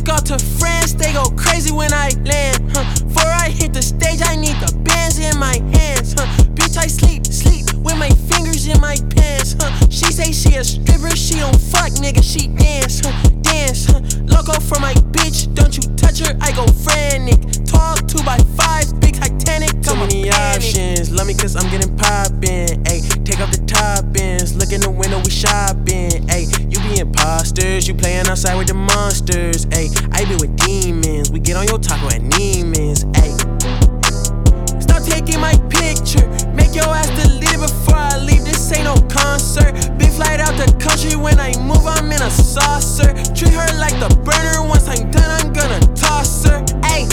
took off to France, they go crazy when I land. Before I hit the stage, I need the bands in my hands. Bitch, I sleep with my fingers in my pants. She say she a stripper, she don't fuck, nigga, she dance. Loco for my bitch, don't you touch her, I go frantic. Tall 2x5, big Titanic, too many options. Love me cause I'm getting poppin', ayy. Take off the top ends, look in the window, we shopping, ayy. You be imposters, you playin' outside with the monsters, ayy. I be with demons, we get on your taco at Neiman's, ayy. Stop taking my picture, make your ass delete it before I leave, this ain't no concert. Big flight out the country, when I move I'm in a saucer. Treat her like the burner, once I'm done I'm gonna toss her. Ayy,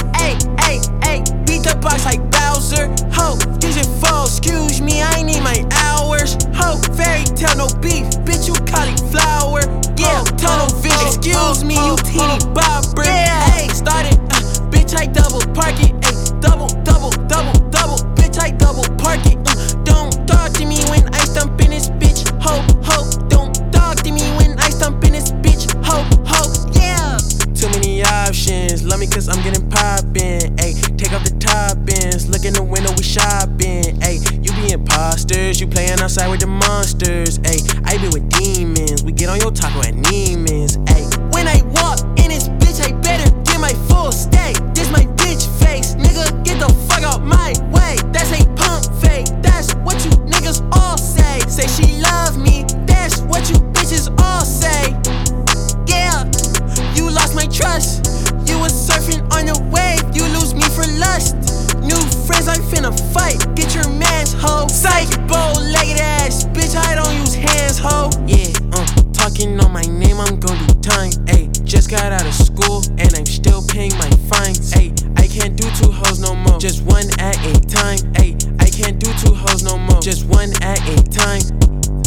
beat the box like Bowser. Ho, use your phone, excuse me, I need my hours. Ho, fairy tale, no beef, bitch you cauliflower. Yeah, tunnel vision, excuse me, you teeny bopper. Ayy, started, bitch I double park it. Ayy, double, bitch I double park it. Don't talk to me when I stump in this bitch. Ho, don't talk to me when I stump in this bitch. Ho, yeah. Too many options, love me cause I'm getting poppin', ayy. Take off the top ends, look in the window, we shopping, ayy. You be imposters, you playin' outside with the monsters, ayy. I be with demons, we get on your taco at Neiman's, ayy. When I walk in this bitch, I better get my full stay. This my bitch face, nigga, get the fuck out my way. That's a pump fake, that's what you niggas all say. Say she love me, that's what you bitches all say. Yeah, you lost my trust. You was surfing on your wave, you lose me for lust. New friends, I'm finna fight, get your mans, ho. Psych, bow-legged ass, bitch, I don't use hands, ho. Yeah, talking on my name, I'm gon' do time, ayy. Just got out of school, and I'm still paying my fines, ayy. I can't do two hoes no more, just one at a time, ayy. I can't do two hoes no more, just one at a time.